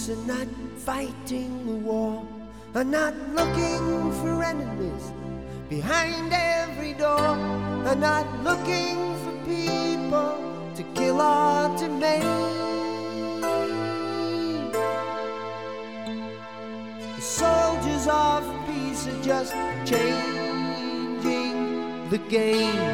are not fighting a war, are not looking for enemies behind every door, are not looking for people to kill or to maim. The soldiers of peace are just changing the game.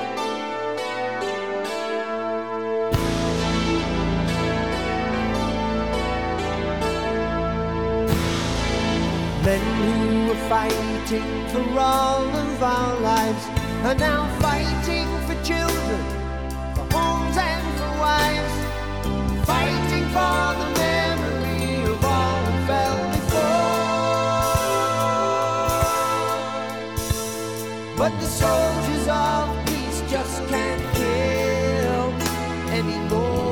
Men who were fighting for all of our lives are now fighting for children, for homes and for wives, fighting for the memory of all who fell before. But the soldiers of peace just can't kill anymore.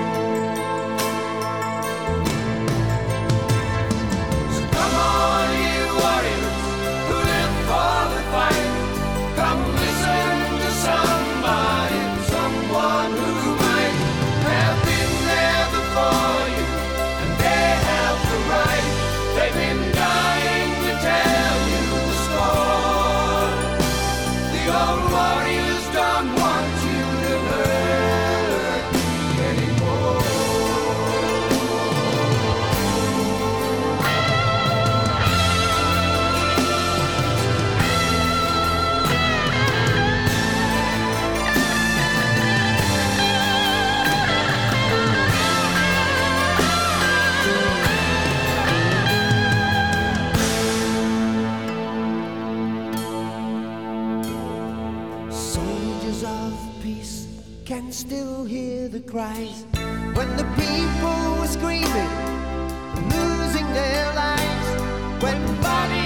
Can still hear the cries when the people were screaming, losing their lives, when bodies